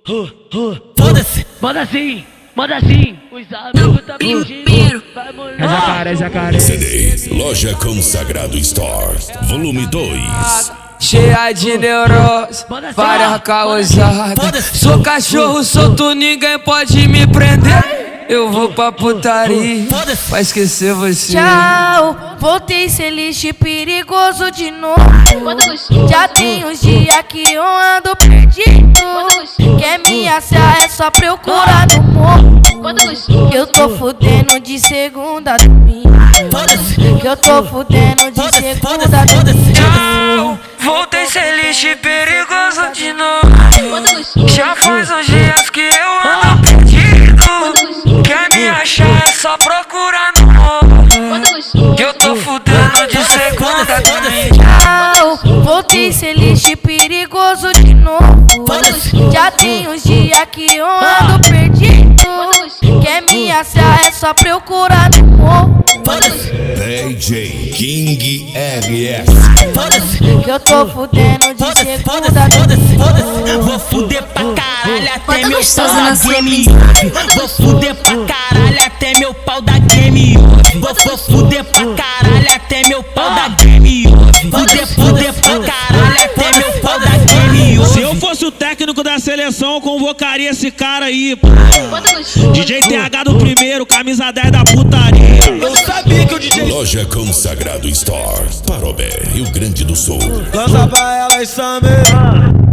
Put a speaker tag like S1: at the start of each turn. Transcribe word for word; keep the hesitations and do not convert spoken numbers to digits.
S1: Foda-se, manda assim, manda assim. Os amigos tá pedindo.
S2: É jacaré, é jacaré.
S3: C D Loja Consagrado Store, volume dois.
S4: Cheia de neurose, várias causadas. Sou cachorro solto, ninguém pode me prender. Eu vou pra putaria pra esquecer você.
S5: Tchau, voltei ser lixo perigoso de novo. Já tem uns dias que eu ando perdido. Quer me achar é só procurar no morro. Eu tô fudendo de segunda a domingo. Que eu tô fudendo de segunda a domingo.
S4: Tchau, voltei ser lixo perigoso de novo. Já faz uns dias que eu ando perdido. Quer me achar é só procurar no morro. Que eu tô fudendo de segunda a domingo.
S5: Tchau, voltei ser lixo perigoso de novo. Já tem uns dias que eu ando perdido. Quer me achar é só procurar no morro.
S3: D J King R S.
S5: Que eu tô fudendo de segunda a domingo.
S1: Vou fuder pra caralho até
S6: Bota
S1: meu
S6: gostosa
S1: pau da
S6: na sua
S1: game.
S6: mesa.
S1: Vou fuder pra caralho até meu pau da game. Vou, vou fuder pra caralho até meu pau da game. Fuder, fuder pra caralho até meu pau da game.
S2: Se eu fosse o técnico da seleção, eu convocaria esse cara aí, pô. D J T H do primeiro, camisa dez da putaria.
S1: Eu sabia que o D J
S3: Loja Consagrado Store, Parobé, Rio Grande do Sul.
S7: Lança pra elas, Samir.